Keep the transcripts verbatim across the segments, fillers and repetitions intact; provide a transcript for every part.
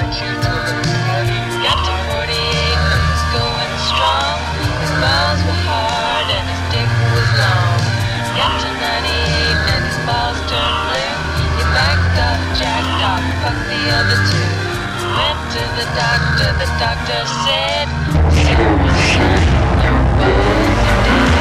Got to forty-eight and was going strong. His balls were hard and his dick was long. Got to ninety-eight and his balls turned blue. He backed up, jacked off, fucked the other two. Went to the doctor, the doctor said, "So, son, your balls are dead."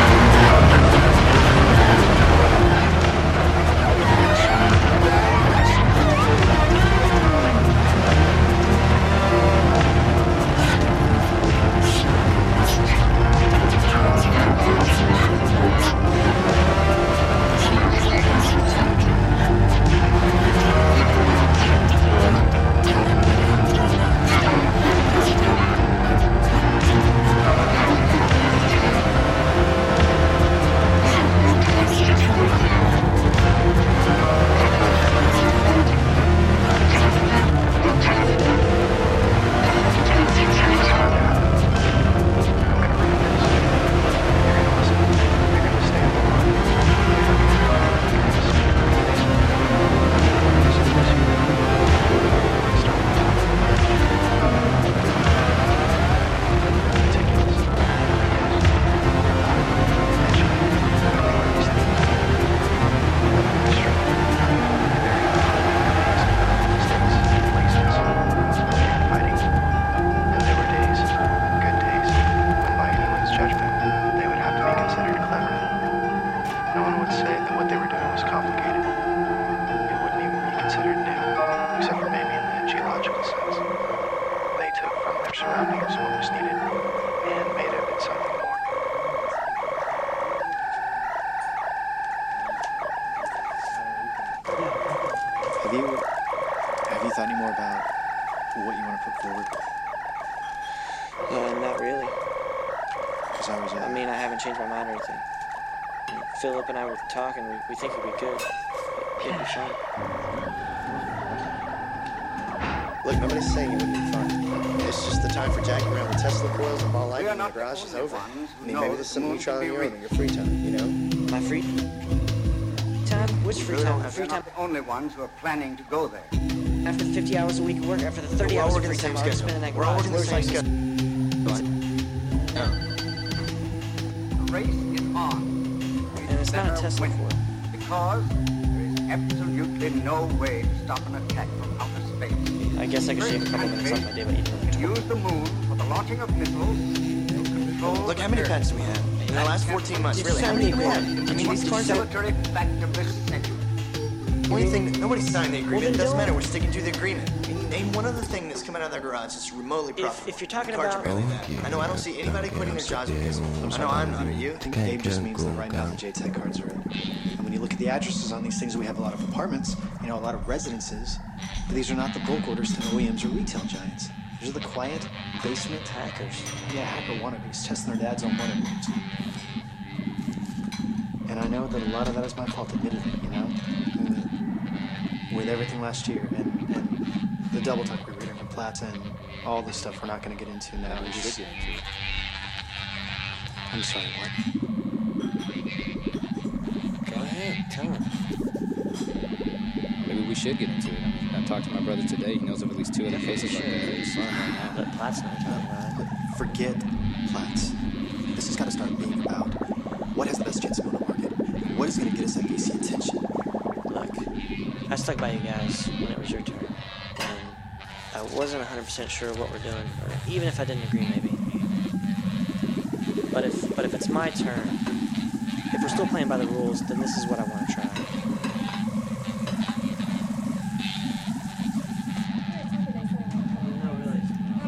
Have you, have you thought any more about what you want to put forward? Uh, not really. Because I was, uh, I mean, I haven't changed my mind or anything. I mean, Philip and I were talking. We, we think it'd be good. It'd be fun. Look, nobody's saying it wouldn't be fun. It's just the time for jacking around with Tesla coils and ball lightning in the garage is over. I mean, maybe this is something you try on your own in your free time, you know? My free time? Which free time? My free We're time. not the only ones who are planning to go there. After the fifty hours a week of work, after the thirty We're all hours of working free the same time, I'll schedule. spend in that We're all garage. working the Where's same my- schedule. No. The race is on. We And it's not a better Tesla win, for it. because there is absolutely no way to stop an attack from outer space. I guess I could shave a couple minutes off my day by eating another To toy. use the moon for the launching of missiles, to control Look, the how many Earth. patents do we have? In the last fourteen months, It's really, how many do we have? seventy-one. I mean, these cars have... Military fact of this century. Only thing, that nobody signed the agreement. then It doesn't don't. matter, we're sticking to the agreement. I mean, name one other thing that's coming out of that garage that's remotely If- profitable. if you're talking The cars about- are barely that. I know I don't see anybody quitting their jobs because... I know I'm not, are you? I think Dave just means that right now the J TEC cards are in. And when you look at the addresses on these things, we have a lot of apartments, you know, a lot of residences. But these are not the bulk orders to O E Ms or retail giants. These are the quiet basement Hackers. Yeah, hacker wannabes testing their dads on wannabes. And I know that a lot of that is my fault, admittedly, you know? And with everything last year and, and the double talk we were reading from Plaza and all the stuff we're not going to get into now. We just, I'm sorry, what? Go ahead, tell him. Maybe we should get into it. I mean, I talked to my brother today. He knows of at least two other cases like that. He's fine right now. Let Platts know what you're talking about. Forget Platts. This has got to start being about what has the best chance of going to market. What is going to get us that V C attention? Look, I stuck by you guys when it was your turn, and I wasn't one hundred percent sure what we're doing, or even if I didn't agree, maybe. But if but if it's my turn, if we're still playing by the rules, then this is what I want to try. No, really.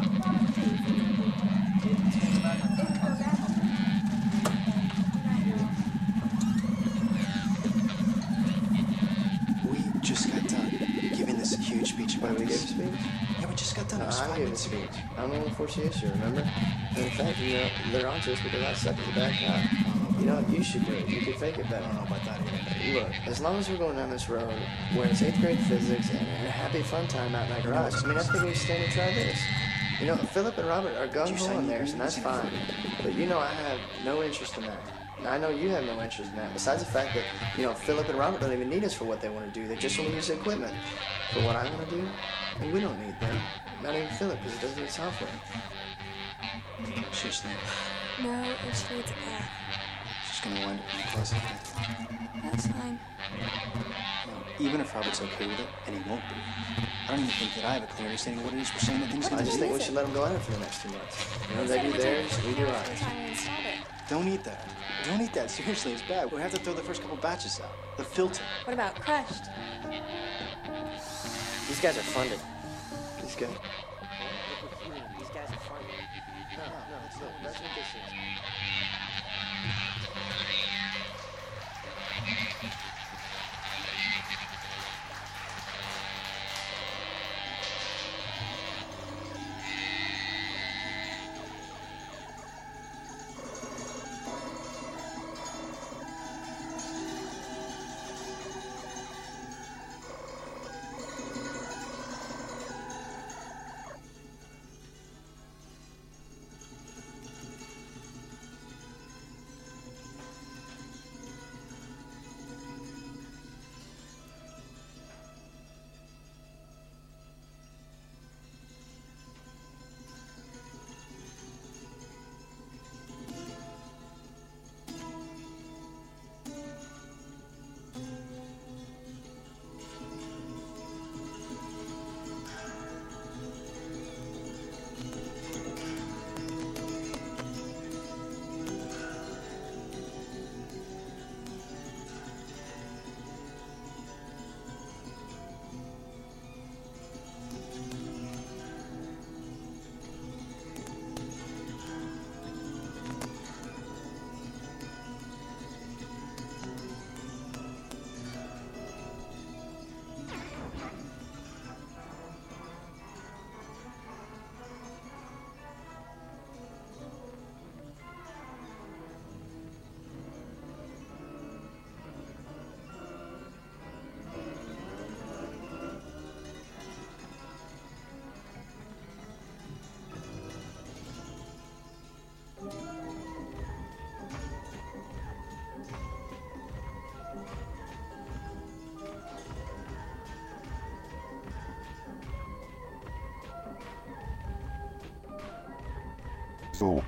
We just got done giving this huge speech about When we gave a this. speech? Yeah, we just got done. No, It was I five gave a minutes ago. speech. I'm the one who forced the issue, remember? And in fact, you know, they're onto us because I suck at the back out. You know, you should do it. You could fake it I better. don't know about that either. Look, as long as we're going down this road where it's eighth grade physics and a happy fun time out in that garage, I mean, I think we stand to try this. You know, Philip and Robert are gung ho on theirs, and that's fine. But you know, I have no interest in that. I know you have no interest in that. Besides the fact that, you know, Philip and Robert don't even need us for what they want to do. They just want to use the equipment. For what I want to do, and we don't need them. Not even Philip, because it doesn't need software. Seriously, No, and she needs a cat. she's gonna wind up in the closet. That's fine. Even if Robert's okay with it, and he won't be, I don't even think that I have a clear understanding of what it is we're saying that things I gonna just be. think we should let them go at it for the next two months. You know, He they said it do would take theirs, we do fifteen hours ours. to try and install it. Don't eat that. Don't eat that. Seriously, it's bad. We'll have to throw the first couple batches out. The filter. What about crushed? These guys are funded. This guy. These guys are funded. No, no, it's not. That's what this is. So.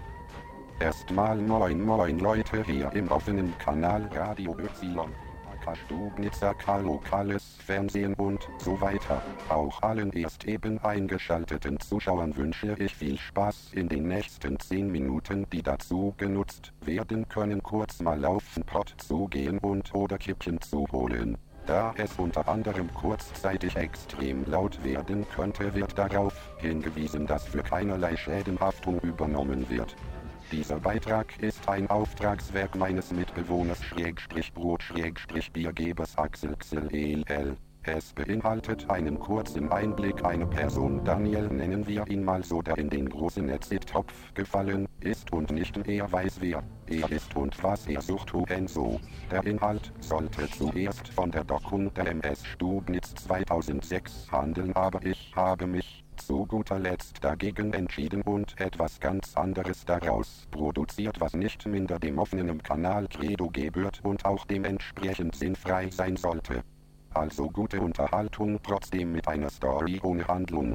Erstmal moin moin Leute hier im offenen Kanal Radio Y. Stubnitzer, lokales Fernsehen und so weiter. Auch allen erst eben eingeschalteten Zuschauern wünsche ich viel Spaß in den nächsten zehn Minuten, die dazu genutzt werden können, kurz mal auf den Pott zu gehen und oder Kippchen zu holen. Da es unter anderem kurzzeitig extrem laut werden könnte, wird darauf hingewiesen, dass für keinerlei Schäden Haftung übernommen wird. Dieser Beitrag ist ein Auftragswerk meines Mitbewohners Schrägstrich Brot Schrägstrich Biergebers Axel Xel E L. Es beinhaltet einen kurzen Einblick einer Person, Daniel nennen wir ihn mal so, der in den großen Netzit-Topf gefallen ist und nicht mehr weiß, wer er ist und was er sucht und so. Der Inhalt sollte zuerst von der Doku der M S Stubnitz zweitausendsechs handeln, aber ich habe mich zu guter Letzt dagegen entschieden und etwas ganz anderes daraus produziert, was nicht minder dem offenen Kanal Credo gebührt und auch dementsprechend sinnfrei sein sollte. Also gute Unterhaltung, trotzdem mit einer Story ohne Handlung.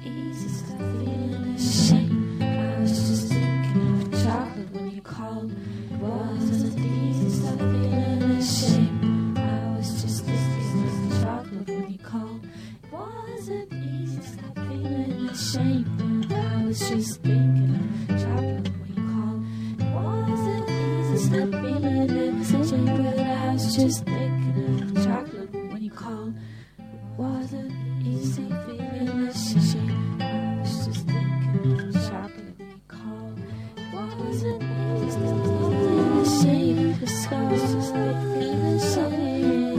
easy, stop feeling ashamed. I was just thinking of chocolate when you called. It wasn't easy, stop feeling ashamed. I was just thinking of chocolate when you called. It wasn't easy, stop feeling ashamed. I was just thinking of chocolate when you called. It wasn't easy, stop feeling ashamed. But I was just thinking of chocolate when you called. It wasn't easy feeling ashamed. I was just thinking of chocolate when you called. It wasn't easy, stop feeling ashamed. Cause I was just feeling ashamed.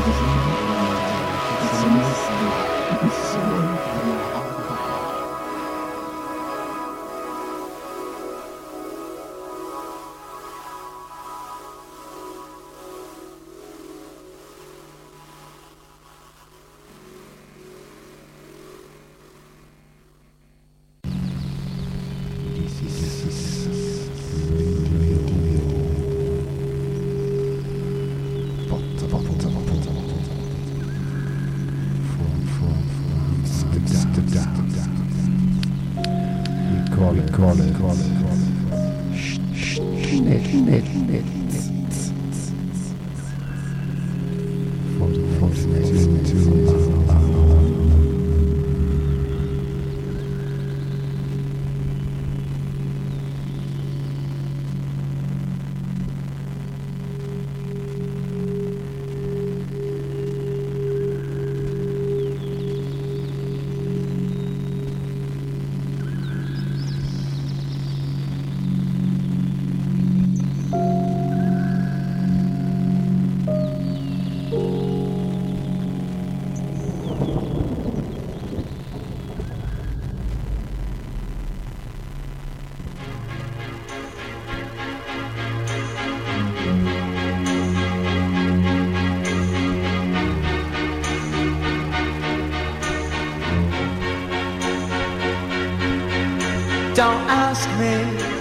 Don't ask me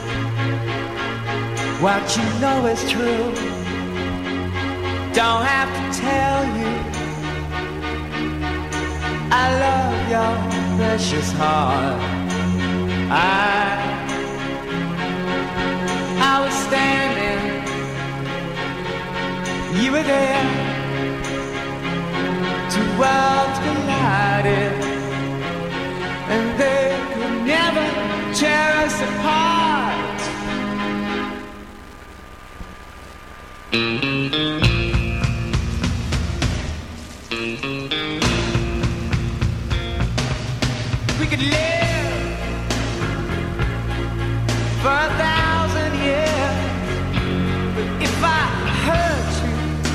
what you know is true. Don't have to tell you I love your precious heart. I I was standing, you were there. Two worlds collided, and they could never tear us apart. We could live for a thousand years, but if I hurt you,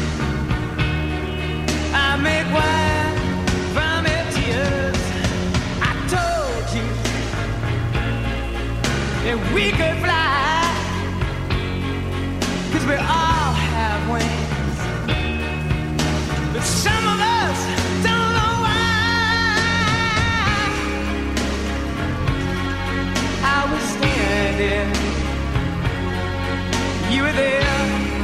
I make wine from your tears. I told you that we could fly, 'cause we all have wings, but some of us don't know why. I was standing, you were there,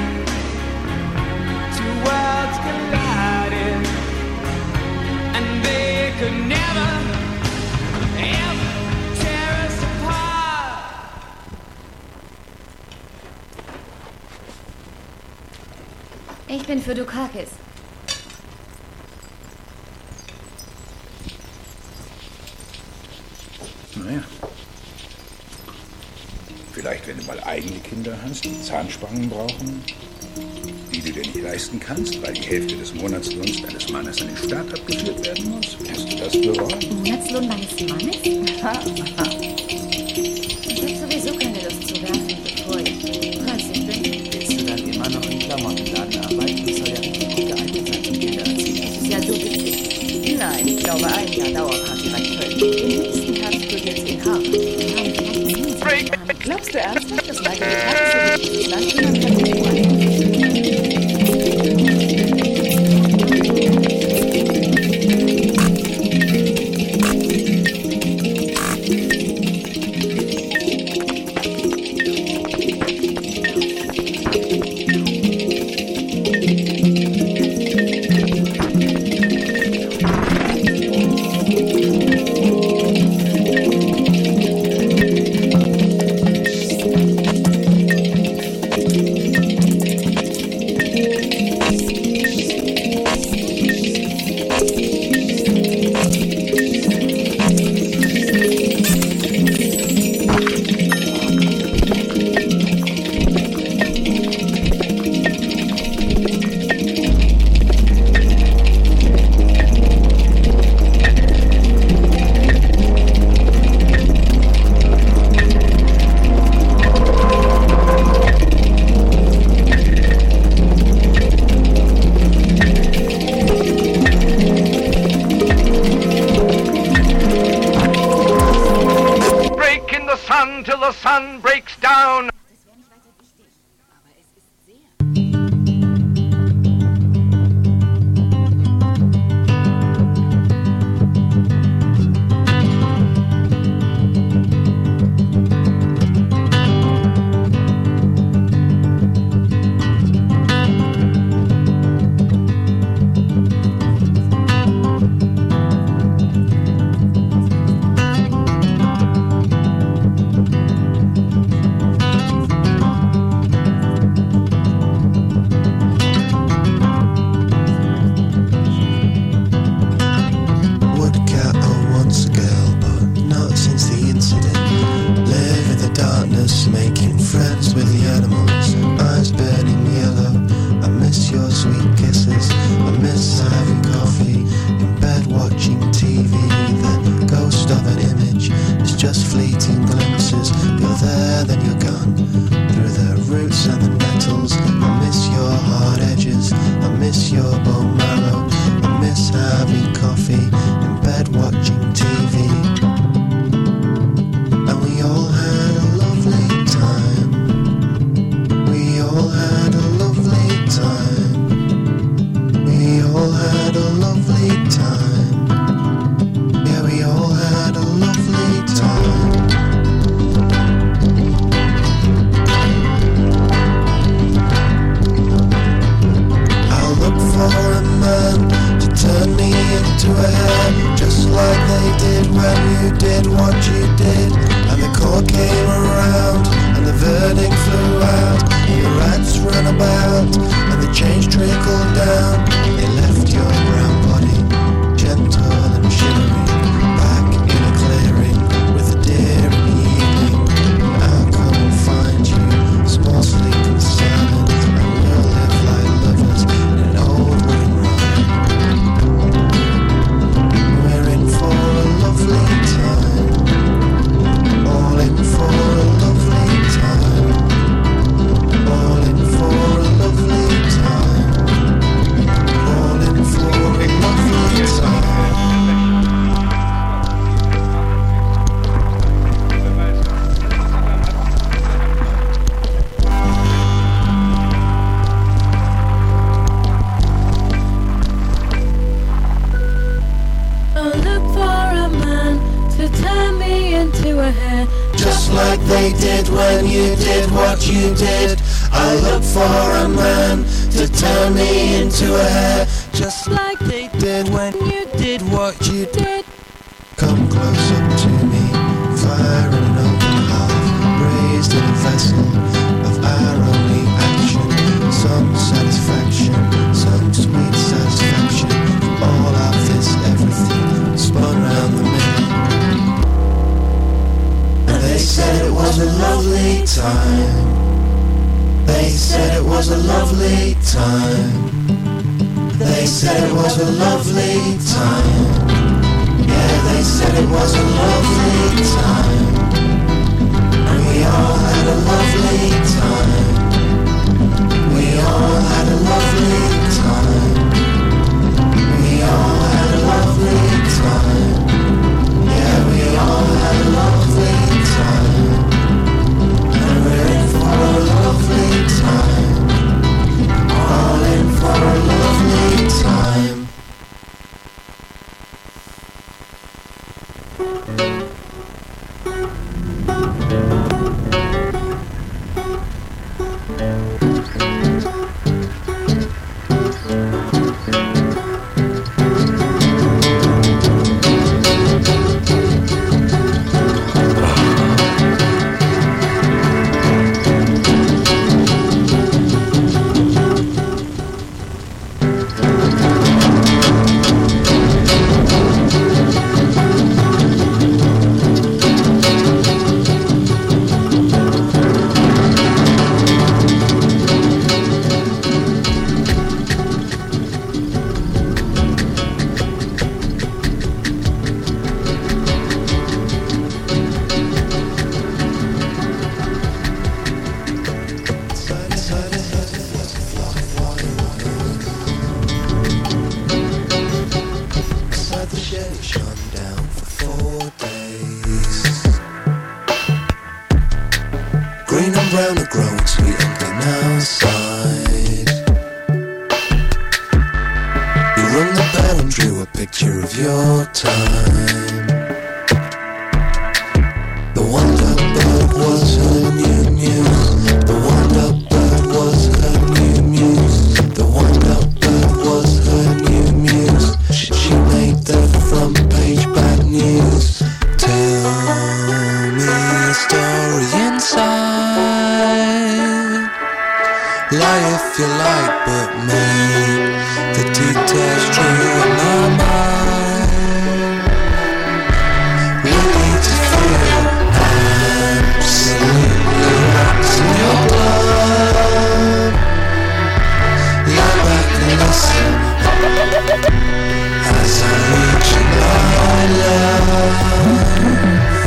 two worlds collided, and they could never, ever tear us apart. Ich bin für Dukakis. Naja. Vielleicht, wenn du mal eigene Kinder hast, die Zahnspangen brauchen, die du dir nicht leisten kannst, weil die Hälfte des Monatslohns deines Mannes an den Staat abgeführt werden muss. Hast du das bereut? Monatslohn meines Mannes? Ich habe sowieso keine Lust zu werfen, bevor ich dreißig bin. Willst du dann immer noch im Klamottenladen arbeiten? Das soll ja richtig gut geeignet sein zum Kindererziehen. Das ist ja so witzig. Nein, ich glaube, ein Jahr Dauerparty reicht völlig. Im nächsten Herbst studiert sie in Harvard. Glaubst du ernsthaft, dass Michael Dukakis so dieses Land jemand kann sich sweet kisses. I miss having coffee in bed watching T V. The ghost of an image is just fleeting glimpses. You're there, then you're gone, through the roots and the nettles. I miss your hard edges, I miss your bone marrow. I miss having coffee in bed watching T V. And we all had a lovely time. We all had a lovely time. We all had a lovely time. Yeah, we all had a lovely time. I'll look for a man to turn me into a hare, just like they did when you did what you did. And the court came around, and the verdict flew out, and the rats ran about, and the change trickled down. They left your brown body, gentle and shimmering, back in a clearing, with a deer in the evening. I'll come and find you, small, sleep and silent, and we'll live like lovers in an old wooden rhyme. We're in for a lovely time, all in for a lovely time, all in for a lovely time, all in for a lovely time. I'll look for a man to turn me into a hare, Just like they did when you did what you did. I look for a man to turn me into a hare, just like they did when you did what you did. Come close up to me, fire in an open heart, raised in a vessel of our only action. Some satisfaction, some sweet satisfaction, all of this everything spun round the middle. And they said it was a lovely time. They said it was a lovely time. They said it was a lovely time. Yeah, they said it was a lovely time. And we all had a lovely time. We all had a lovely time. We all had a lovely time. Yeah, we all had a lovely time. And we're in for a lovely time. All in for a lovely time. Green and brown are growing sweet and clean outside. You rung the bell and drew a picture of your time. The wonder bird was her new muse. The wonder bird was her new muse. The wonder bird was her new muse. She, she made the front page bad news. Tell me a story inside. Lie if you like, but make the details true in my mind. lesson as I reach my love.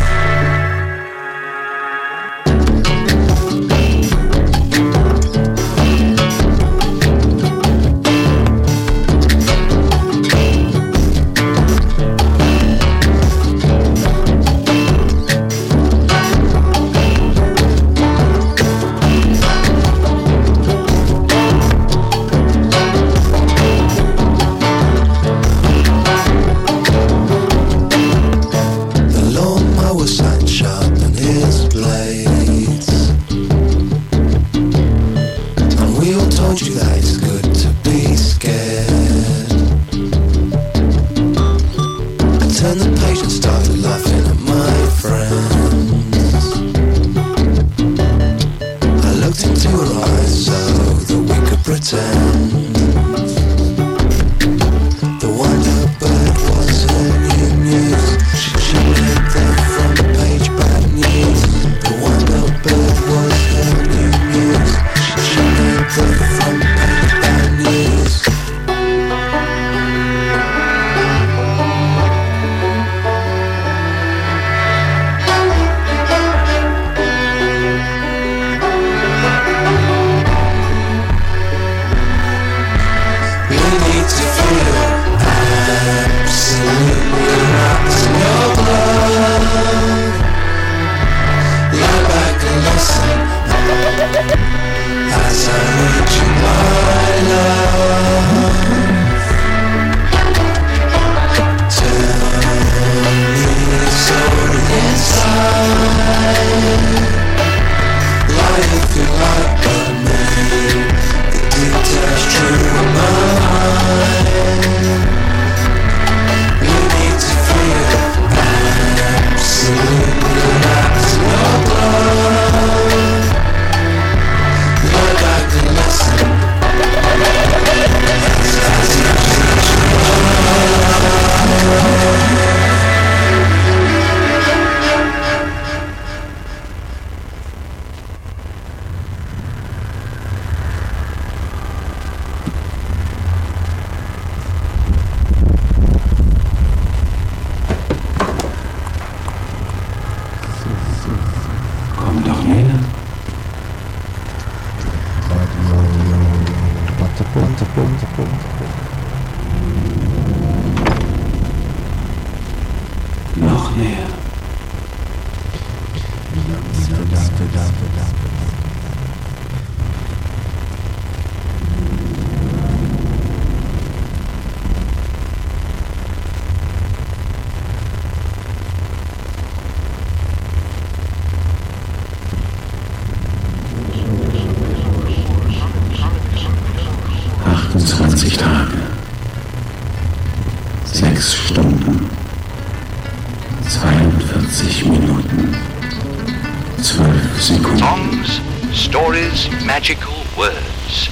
Noch näher. achtundzwanzig Tage, sechs Stunden, zweiundvierzig Minuten, zwölf Sekunden. Songs, stories, magical words.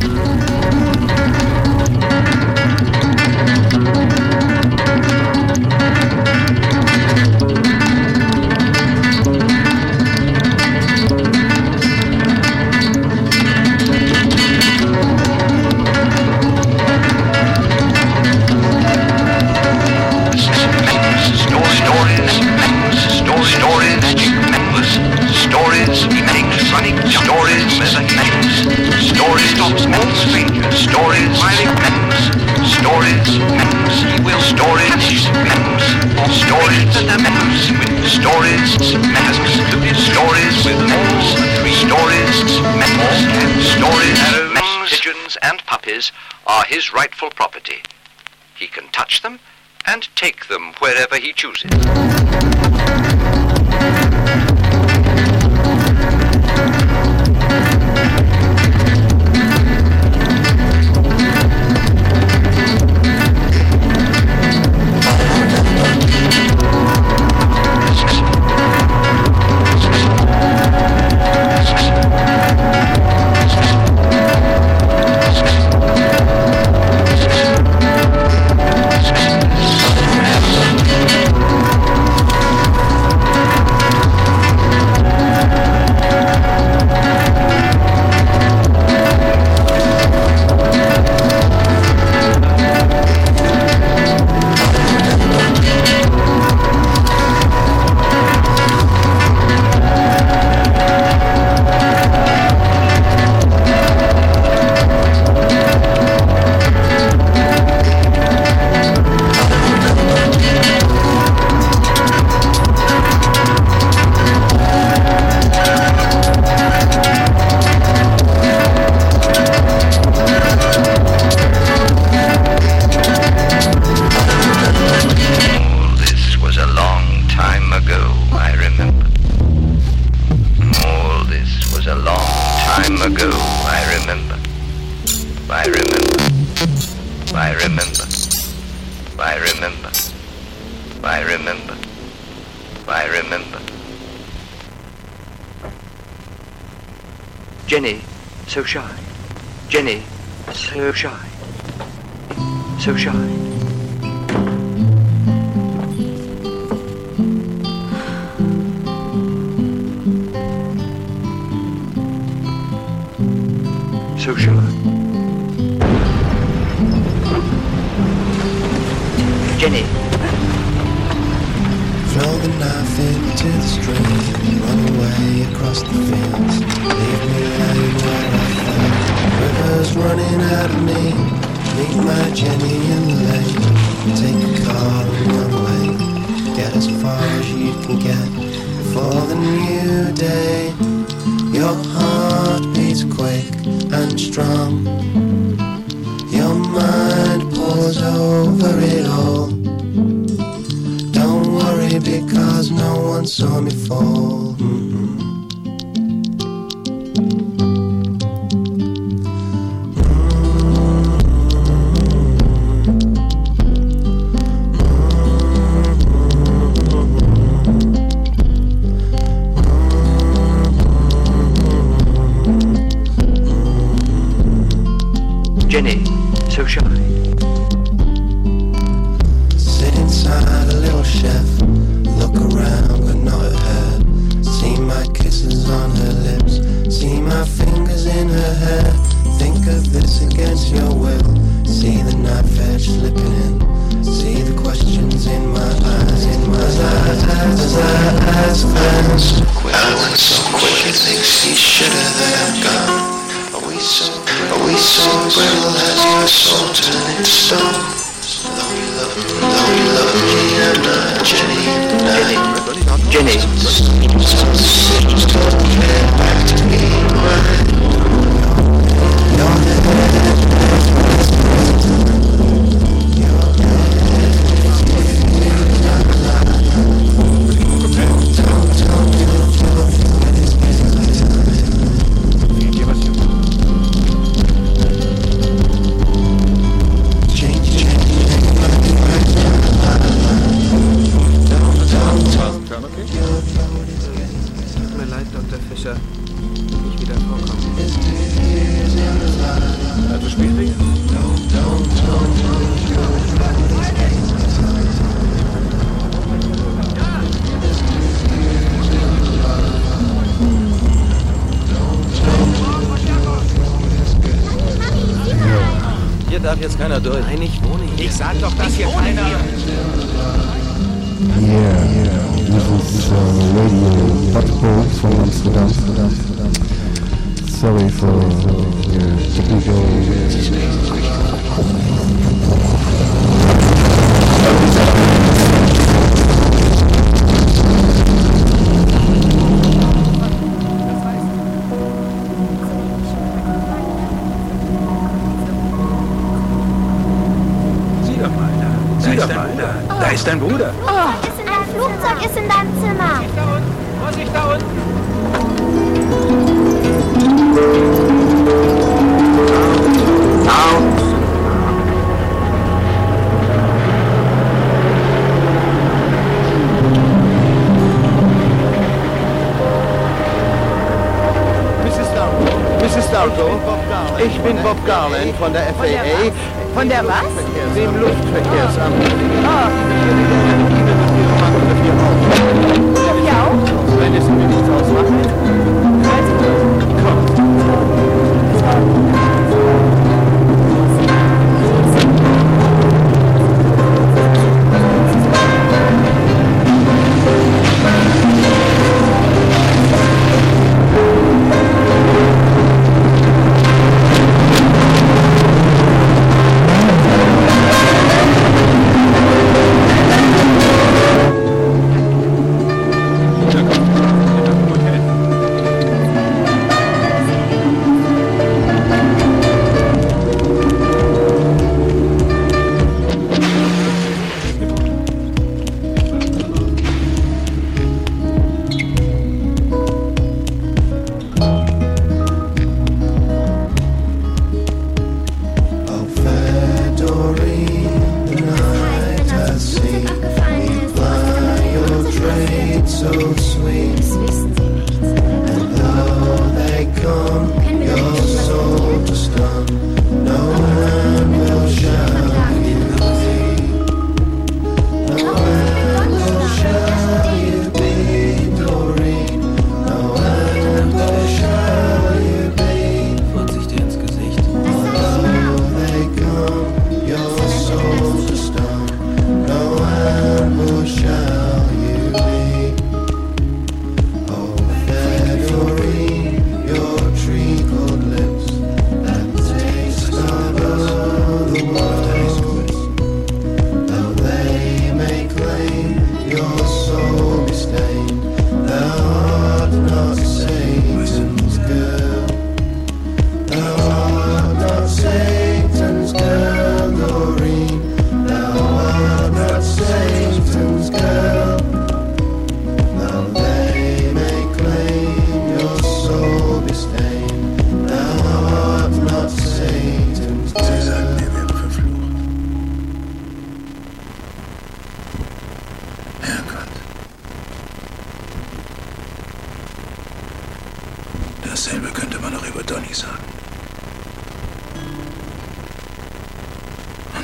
Are his rightful property. He can touch them and take them wherever he chooses. I remember. I remember. I remember. I remember. Jenny, so shy. Jenny, so shy. So shy. So shy. Jenny. Throw the knife into the stream, run away across the fields, leave me lying where I fell. Rivers running out of me, meet my Jenny in the lane. Take a car and run away, get as far as you can get before the new day. Your heart beats quick and strong, your mind pours over it all. Don't worry because no one saw me fall. Mm-hmm. Jenny, so shy. Sit inside a little chef, look around but not at her. See my kisses on her lips, see my fingers in her hair. Think of this against your will, see the knife edge slipping in, see the questions in my eyes, in my eyes, as I ask fans. I went so quick it thinks he should have gone. Are we so, are we so brittle as your soul turned into stone? Though you love, though you love me, I'm not Jenny, not Jenny. Some decisions don't get back to me, right? Your head, your head, don't, don't, don't, Tut mir leid, Doktor Fischer. Nicht wieder vorkommen. Also Spielring? Hier darf jetzt keiner durch. Nein, ich wohne hier. Ich sag doch, dass hier keiner... Yeah, this is uh, Radio Battle from Amsterdam. Sorry for your typical... Sieh doch mal da. Sieh doch mal da. Da ist dein Bruder. Oh, ein Flugzeug ist in deinem Zimmer. Vorsicht da unten! Misses Dalto, ich bin Bob Garland von der F A A. Von der was? Dem Luftverkehrsamt. Ah. Ja auch? Wenn es mir nichts ausmacht. Komm.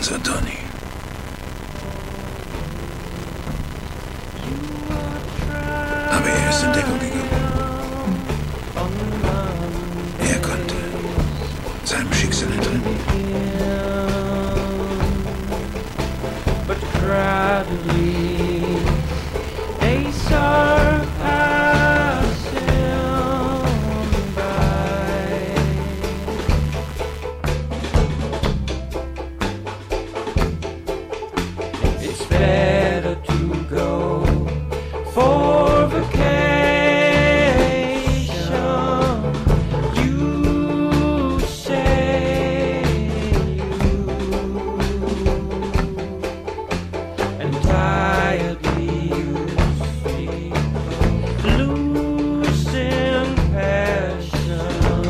Unser Donny. Aber er ist in Deckung gegangen. Er konnte seinem Schicksal entrinnen. But gradually they start passing by. It's better to go for vacation. You say and tiredly you speak of losing passion.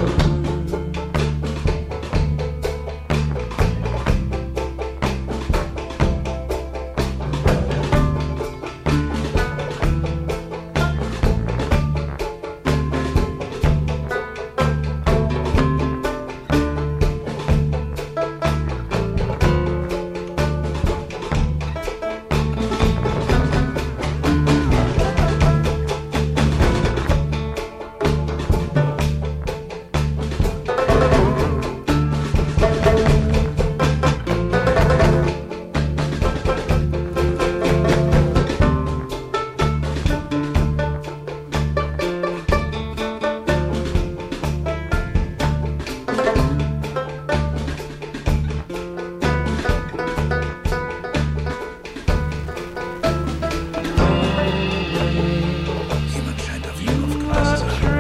Jemand scheint auf ihn aufgepasst zu haben.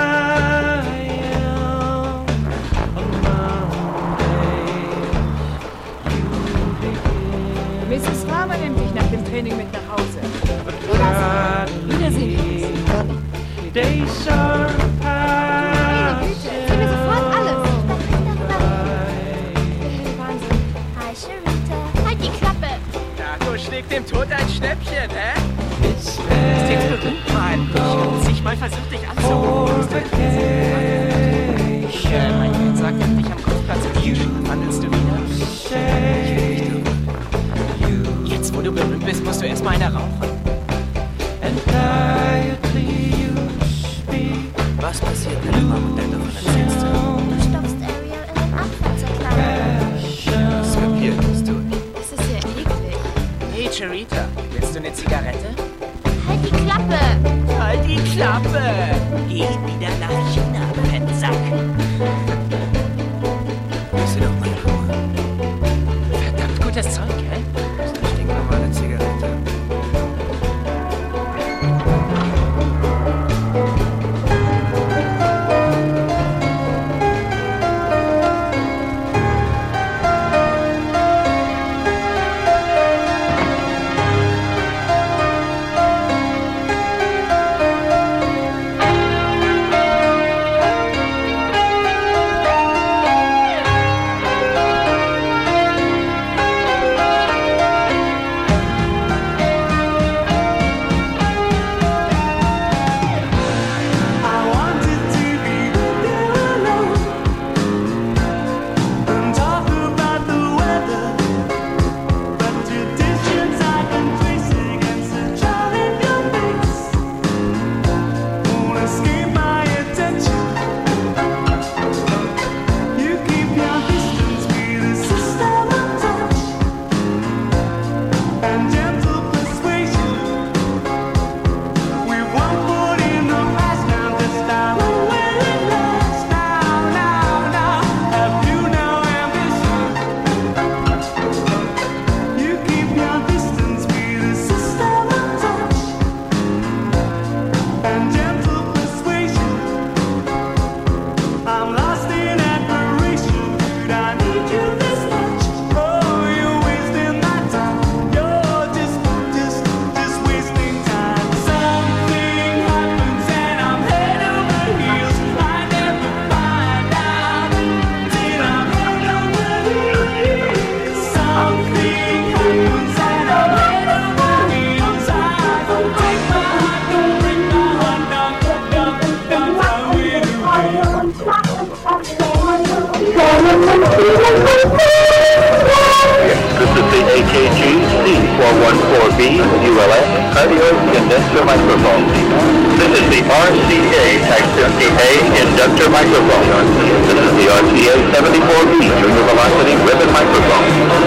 Missus Farmer nimmt dich nach dem Training mit nach Hause. Oder so. Wiedersehen. They start Meine Güte, erzähl mir sofort alles. Wahnsinn. Hi, Sharita. Halt die Klappe. Ja, du schlägst dem Tod ein Schnäppchen, hä? Ist dir berühmt, Mann? Ich sich mal versucht, dich anzurufen. Äh, mein Kind sagt, er hat dich am Kopfplatz gefunden. Wandelst du wieder? Ich will nicht darüber. Jetzt, wo du berühmt bist, musst du erstmal eine rauchen. Was passiert, wenn du Mammut davon erzählst? Du stopfst Ariel in den Abfahrtserkleidung. Das Papier bist du. Das ist ja eklig. Hey, Charita, willst du eine Zigarette? Halt die Klappe. Halt die Klappe! Geh wieder nach China, Fettsack. Lass dir doch mal Ruhe. Verdammt gutes Zeug, hä? Das ist eine stinknormale Zigarette. Thank you. B U L S, cardioid condenser microphone. This is the R C A Type fifty A inductor microphone. This is the R C A seventy-four B junior velocity ribbon microphone.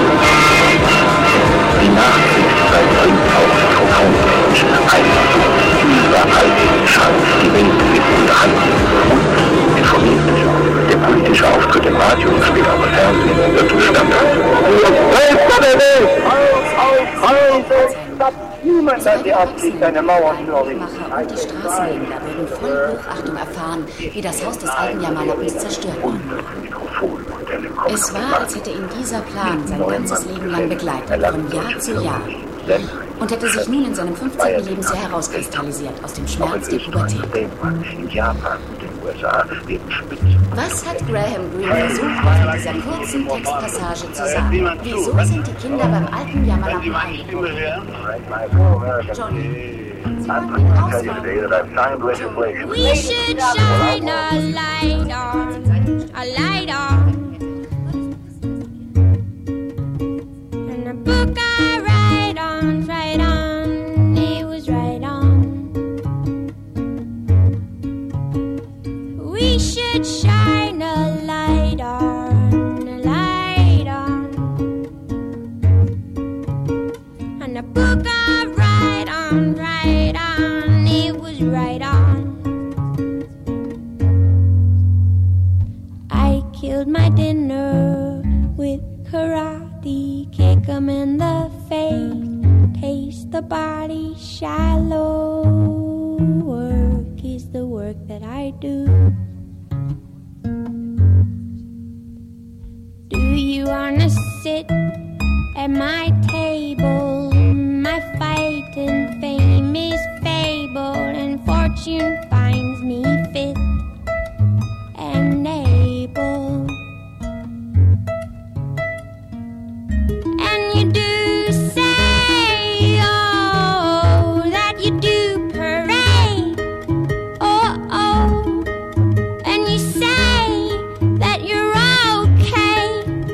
Die Nachkriegszeit bringt auch Telefonmenschen einfach überall den Schatz, die Welt ist unterhalten und informiert. Der politische Auftritt im Radio und später auch im Fernsehen wird zum Standard. Niemand hat die Absicht, eine Mauer zu errichten. Und die Straßenhändler würden voll Hochachtung erfahren, wie das Haus des alten Jamalappens zerstört wurde. Es war, als hätte ihn dieser Plan sein ganzes Leben lang begleitet, von Jahr zu Jahr. Und hätte sich nun in seinem fünfzehnten Lebensjahr herauskristallisiert aus dem Schmerz der Pubertät. Was hat Graham Greene versucht, in dieser kurzen Textpassage zu sagen? Wieso sind die Kinder beim alten Jammerlappen eingebunden? Johnny, we should shine a light on, a light on. And a book I write on, right on, it was right on. We should shine a light on, a light on. And a book I write on, right on, it was right on. I killed my dinner with karate, kick 'em in the face, taste the body shallow. Work is the work that I do. Do you wanna sit at my table? My fight and fame is fabled, and fortune finds me fit and able. And you do say, oh, that you do parade, oh, oh, and you say that you're okay.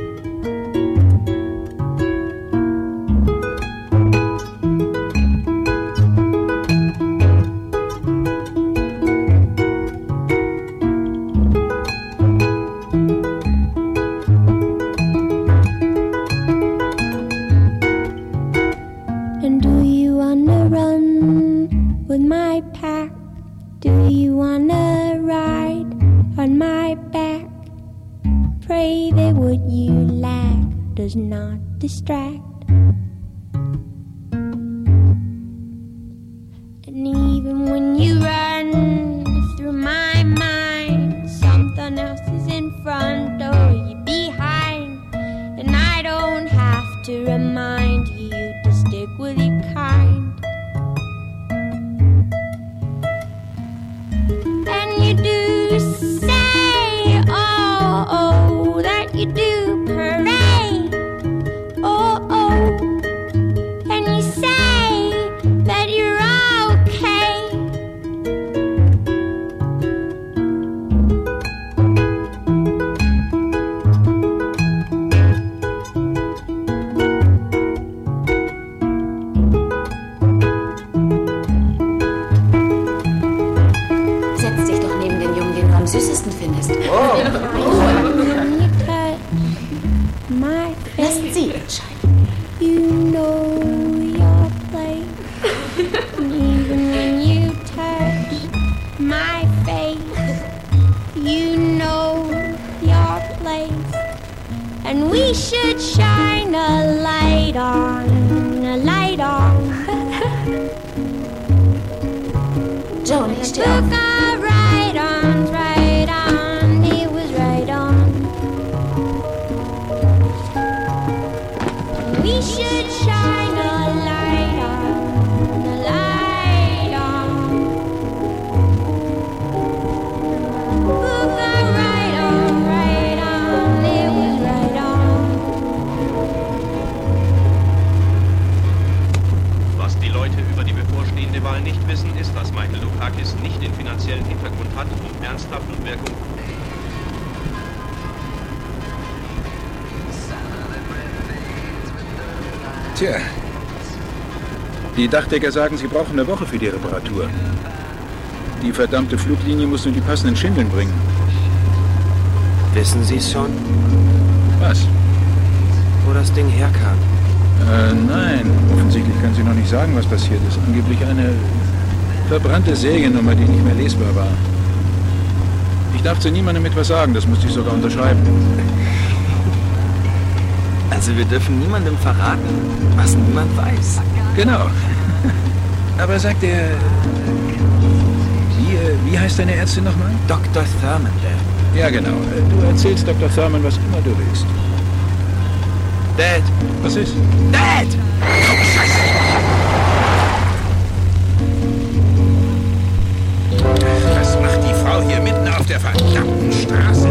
And do you wanna run with my pack? Do you wanna ride on my back? Pray that what you lack does not distract. And even when you run through my mind, something else is in front or you behind. And I don't have to remind you to stick with your kind. And you do say, oh, oh, that you do parade, oh, oh, and you say that you're okay. Setz dich doch neben den Jungen, den du am süßesten findest. My Lassen Sie entscheiden. You know your place, and even when you touch my face, you know your place, and we should shine a light on, a light on. Joni, steh auf. Book I write on, right on, it was right on. We should shine a light on, a light on. Book I write on, right on, it was right on. Was die Leute über die bevorstehende Wahl nicht wissen, ist, dass Michael Dukakis nicht den finanziellen Hintergrund hat, um ernsthaft und Wirkung... Tja, Die Dachdecker sagen, sie brauchen eine Woche für die Reparatur. Die verdammte Fluglinie muss nur die passenden Schindeln bringen. Wissen Sie es schon? Was? Wo das Ding herkam? Äh, nein. Offensichtlich kann sie noch nicht sagen, was passiert ist. Angeblich eine verbrannte Seriennummer, die nicht mehr lesbar war. Ich darf zu niemandem etwas sagen, das musste ich sogar unterschreiben. Also wir dürfen niemandem verraten, was niemand weiß. Genau. Aber sagt er... Wie, äh, wie heißt deine Ärztin nochmal? Doktor Thurman, Dad. Ja, genau. Du erzählst Doktor Thurman, was immer du willst. Dad! Was ist? Dad! Oh, Scheiße! Was macht die Frau hier mitten auf der verdammten Straße?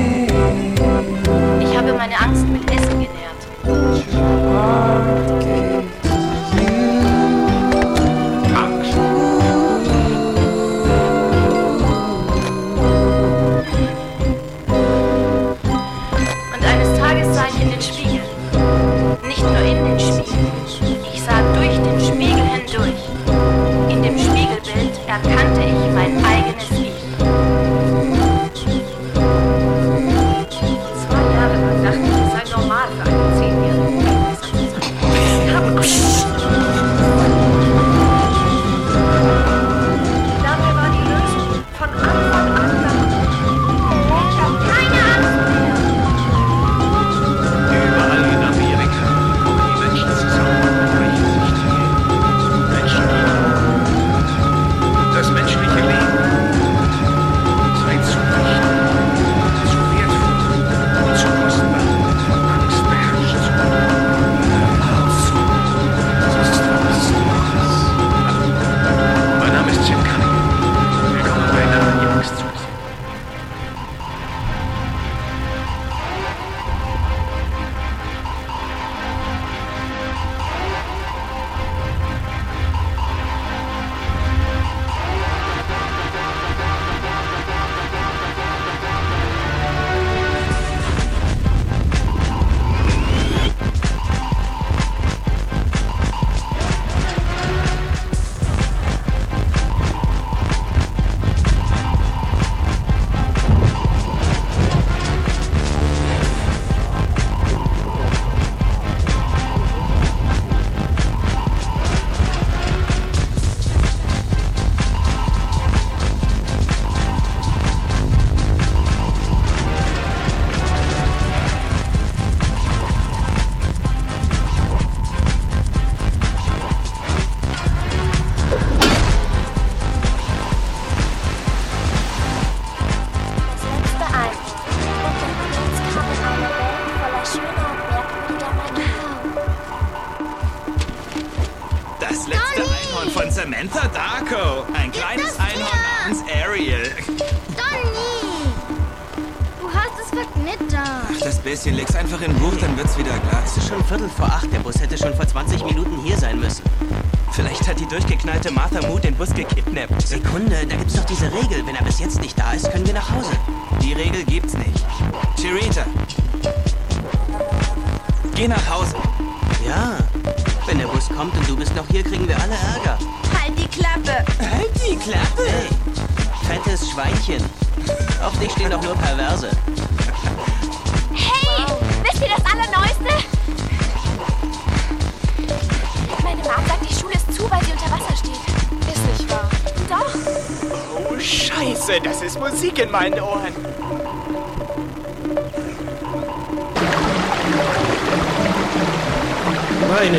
Ich habe meine Angst mit Essen genährt. Samantha Darko. Ein kleines Einhorn namens Ariel. Donny! Du hast es verknittert. Ach, das bisschen. Leg's einfach in ein Buch, dann wird's wieder glatt. Es ist schon Viertel vor acht. Der Bus hätte schon vor zwanzig Minuten hier sein müssen. Vielleicht hat die durchgeknallte Martha Mood den Bus gekidnappt. Sekunde, da gibt's doch diese Regel. Wenn er bis jetzt nicht da ist, können wir nach Hause. Die Regel gibt's nicht. Chirita, geh nach Hause. Ja, wenn der Bus kommt und du bist noch hier, kriegen wir alle Ärger. Halt die Klappe. Halt die Klappe? Hey, fettes Schweinchen. Auf dich stehen doch nur Perverse. Hey, wisst ihr das Allerneueste? Meine Mom sagt, die Schule ist zu, weil sie unter Wasser steht. Ist nicht wahr. Doch. Oh, Scheiße, das ist Musik in meinen Ohren. Meine